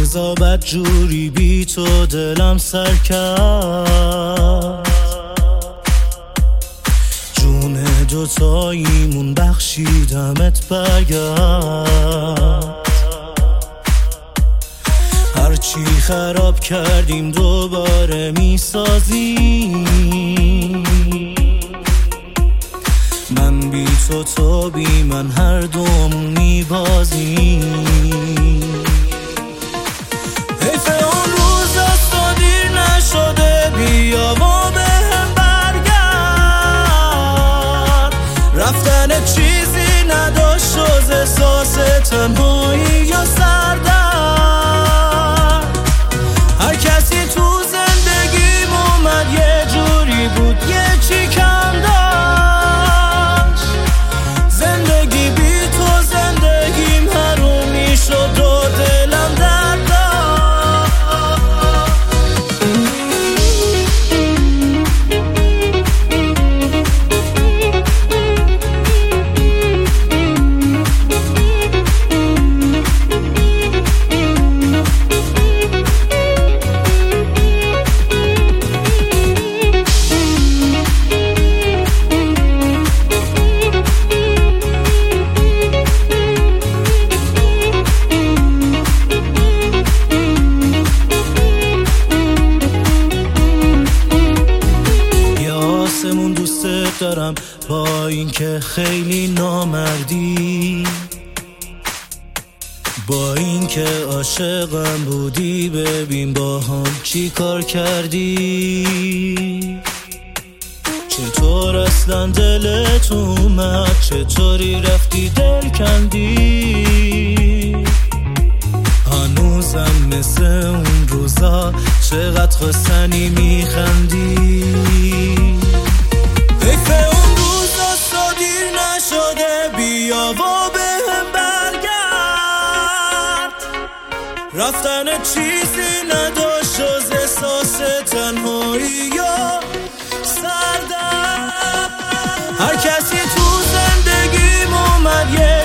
روزا بد جوری بی تو دلم سر کرد، جون دوتاییمون بخشیدمت برگرد. هرچی خراب کردیم دوباره میسازیم، من بی تو تو بی من هر دوم میبازیم. حیف اون روز است و دیر نشده، بیا و بهم برگرد. رفتن چیزی نداشت جز احساس تنهایی یا سردرد. هر کسی تو زندگیم اومد یه جوری بود یه چی کم داشت. زندگی بی تو زندگیم حرومی شد و دلم درد داشت. دوستت دارم با اینکه خیلی نامردی، با اینکه عاشقم بودی ببین با هم چی کار کردی. چطور اصلا دلت اومد، چطوری رفتی دل کندی. هنوزم مثل اون روزا چقدر خواستنی میخندی. حیف اون روزا سا دیر نشده، بیا و بهم برگرد. رفتن چیزی نداشت جز احساس تنهایی یا سردرد. هر کسی تو زندگیم اومد یه